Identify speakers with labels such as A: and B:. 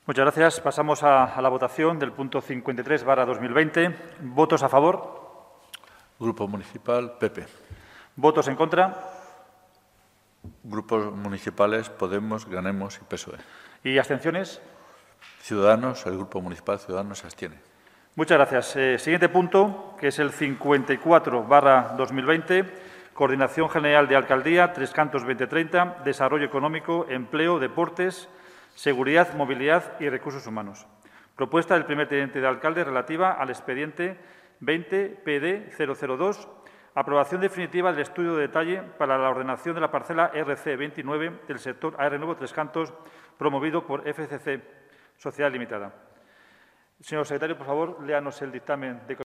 A: Muchas gracias. Pasamos a la votación del punto 53/2020. ¿Votos a favor?
B: Grupo Municipal PP.
A: ¿Votos en contra?
B: Grupos municipales Podemos, Ganemos y PSOE.
A: ¿Y abstenciones?
B: Ciudadanos, el Grupo Municipal Ciudadanos se abstiene.
A: Muchas gracias. Siguiente punto, que es el 54/2020. Coordinación General de Alcaldía, Tres Cantos 2030, Desarrollo Económico, Empleo, Deportes, Seguridad, Movilidad y Recursos Humanos. Propuesta del primer teniente de alcalde relativa al expediente 20-PD-002, aprobación definitiva del estudio de detalle para la ordenación de la parcela RC29 del sector AR Nuevo Tres Cantos, promovido por FCC Sociedad Limitada. Señor secretario, por favor, léanos el dictamen de